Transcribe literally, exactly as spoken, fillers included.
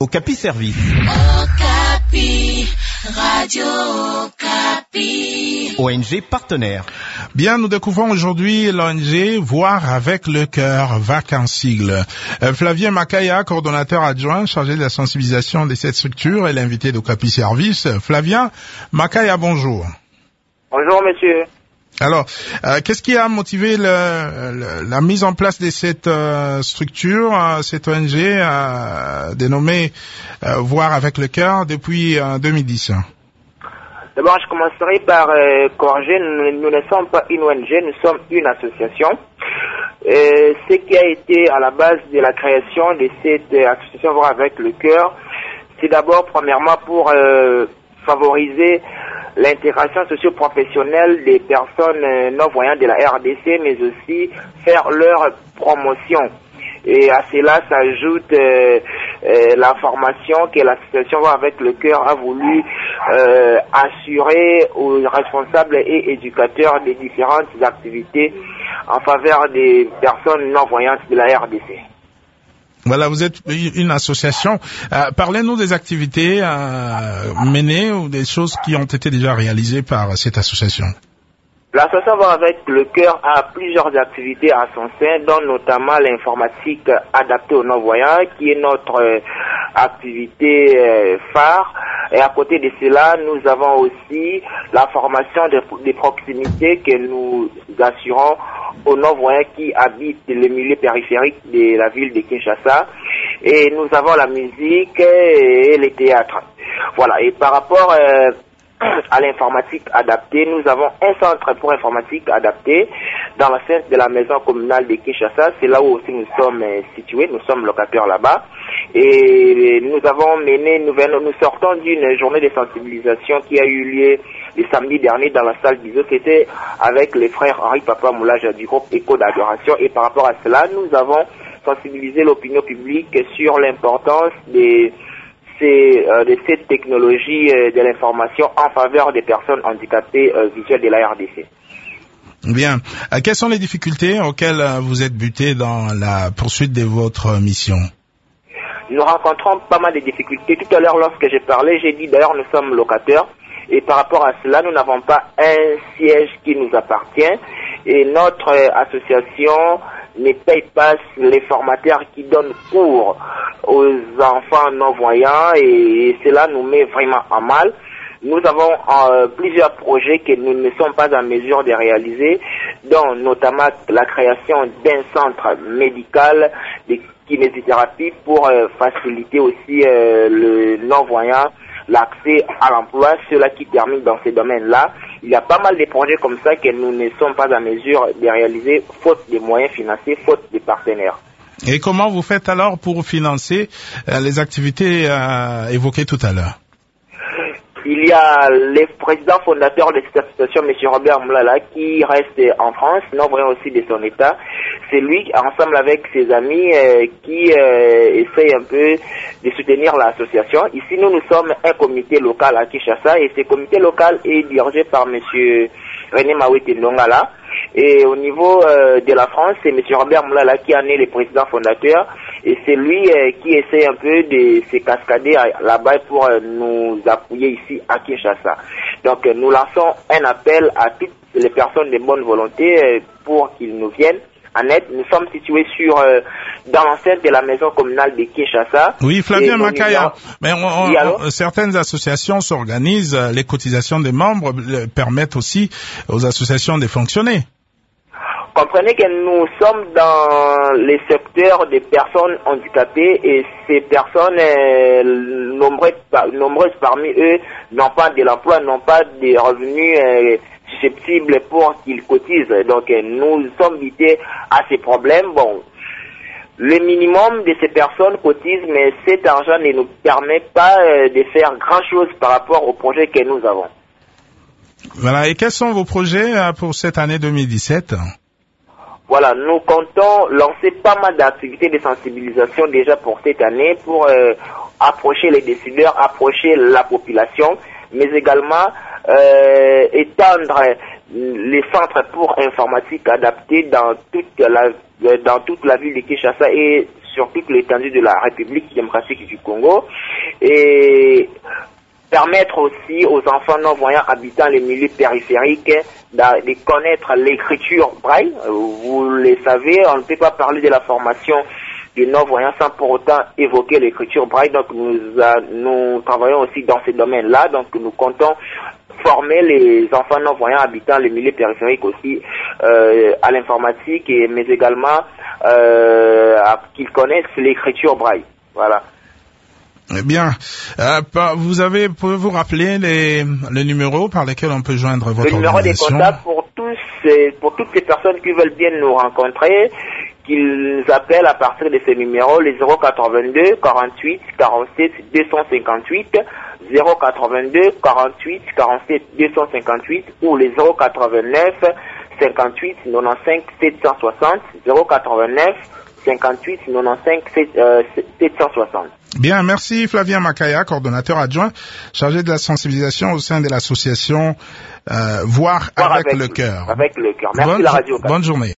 Okapi Service. Okapi, Radio Okapi. O N G partenaire. Bien, nous découvrons aujourd'hui l'O N G Voir avec le cœur, V A C en sigle. Euh, Flavien Makaya, coordonnateur adjoint chargé de la sensibilisation de cette structure, est l'invité d'Okapi Service. Flavien Makaya, bonjour. Bonjour, monsieur. Alors, euh, qu'est-ce qui a motivé le, le, la mise en place de cette euh, structure, euh, cette O N G euh, dénommée euh, Voir avec le cœur depuis euh, deux mille dix? D'abord, je commencerai par euh, corriger, nous, nous ne sommes pas une O N G, nous sommes une association. Euh, ce qui a été à la base de la création de cette euh, association Voir avec le cœur, c'est d'abord, premièrement, pour euh, favoriser l'intégration socio-professionnelle des personnes euh, non-voyantes de la R D C, mais aussi faire leur promotion. Et à cela s'ajoute euh, euh, la formation que l'association Voir avec le cœur a voulu euh, assurer aux responsables et éducateurs des différentes activités en faveur des personnes non-voyantes de la R D C. Voilà, vous êtes une association. Euh, parlez-nous des activités euh, menées ou des choses qui ont été déjà réalisées par cette association. L'association Voir avec le cœur a plusieurs activités à son sein, dont notamment l'informatique adaptée aux non-voyants, qui est notre euh, activité euh, phare. Et à côté de cela, nous avons aussi la formation de, de proximité que nous assurons aux non-voyants qui habitent le milieu périphérique de la ville de Kinshasa. Et nous avons la musique et le théâtre. Voilà. Et par rapport euh, à l'informatique adaptée, nous avons un centre pour informatique adaptée dans la scène de la maison communale de Kinshasa. C'est là où aussi nous sommes euh, situés, nous sommes locataires là-bas. Et nous avons mené, nous, venons, nous sortons d'une journée de sensibilisation qui a eu lieu le samedi dernier dans la salle d'Iso. C'était avec les frères Henri Papa Moulage du groupe Éco d'Adoration. Et par rapport à cela, nous avons sensibilisé l'opinion publique sur l'importance des C'est, euh, de cette technologie euh, de l'information en faveur des personnes handicapées euh, visuelles de la R D C. Bien. Euh, quelles sont les difficultés auxquelles euh, vous êtes buté dans la poursuite de votre mission? Nous rencontrons pas mal de difficultés. Tout à l'heure, lorsque j'ai parlé, j'ai dit d'ailleurs nous sommes locataires. Et par rapport à cela, nous n'avons pas un siège qui nous appartient. Et notre euh, association ne paye pas les formateurs qui donnent cours aux enfants non-voyants et cela nous met vraiment en mal. Nous avons euh, plusieurs projets que nous ne sommes pas en mesure de réaliser, dont notamment la création d'un centre médical de kinésithérapie pour euh, faciliter aussi euh, le non-voyant l'accès à l'emploi, ceux-là qui terminent dans ces domaines-là. Il y a pas mal de projets comme ça que nous ne sommes pas en mesure de réaliser, faute de moyens financiers, faute de partenaires. Et comment vous faites alors pour financer euh, les activités euh, évoquées tout à l'heure? Il y a le président fondateur de cette association, M. Robert Moulala, qui reste en France, non-voyant aussi de son état. C'est lui, ensemble avec ses amis, euh, qui euh, essaye un peu de soutenir l'association. Ici, nous, nous sommes un comité local à Kinshasa, et ce comité local est dirigé par M. René Mawete Ndongala. Et au niveau euh, de la France, c'est M. Robert Moulala qui en est le président fondateur. Et c'est lui euh, qui essaie un peu de se cascader là-bas pour euh, nous appuyer ici à Kinshasa. Donc euh, nous lançons un appel à toutes les personnes de bonne volonté euh, pour qu'ils nous viennent en aide. Nous sommes situés sur euh, dans l'enceinte de la maison communale de Kinshasa. Oui, Flavien Makaya. Mais on, on, oui, on, certaines associations s'organisent, les cotisations des membres permettent aussi aux associations de fonctionner. Comprenez que nous sommes dans les secteurs des personnes handicapées et ces personnes, euh, nombreuses, nombreuses parmi eux, n'ont pas de l'emploi, n'ont pas de revenus euh, susceptibles pour qu'ils cotisent. Donc euh, nous sommes invités à ces problèmes. Bon, le minimum de ces personnes cotisent, mais cet argent ne nous permet pas euh, de faire grand-chose par rapport aux projets que nous avons. Voilà. Et quels sont vos projets euh, pour cette année deux mille dix-sept? Voilà, nous comptons lancer pas mal d'activités de sensibilisation déjà pour cette année, pour euh, approcher les décideurs, approcher la population, mais également euh, étendre les centres pour informatique adaptés dans toute la dans toute la ville de Kinshasa et sur toute l'étendue de la République démocratique du Congo et permettre aussi aux enfants non-voyants habitant les milieux périphériques de connaître l'écriture braille. Vous le savez, on ne peut pas parler de la formation des non-voyants sans pour autant évoquer l'écriture braille. Donc nous, a, nous travaillons aussi dans ce domaine-là. Donc nous comptons former les enfants non-voyants habitant les milieux périphériques aussi euh, à l'informatique, et mais également euh, à, qu'ils connaissent l'écriture braille. Voilà. Eh bien, euh, vous avez, pouvez-vous rappeler les, les numéros par lesquels on peut joindre votre organisation? Le numéro des contacts pour tous, pour toutes les personnes qui veulent bien nous rencontrer, qu'ils appellent à partir de ces numéros, les zéro quatre-vingt-deux quarante-huit quarante-sept deux cent cinquante-huit, zéro quatre-vingt-deux quarante-huit quarante-sept deux cent cinquante-huit ou les zéro quatre-vingt-neuf cinquante-huit quatre-vingt-quinze sept cent soixante, zéro quatre-vingt-neuf cinquante-huit quatre-vingt-quinze sept cent soixante. Bien, merci Flavien Makaya, coordonnateur adjoint, chargé de la sensibilisation au sein de l'association euh, Voir, Voir avec, avec le cœur. Avec le cœur. Merci bonne, la radio. Bonne journée.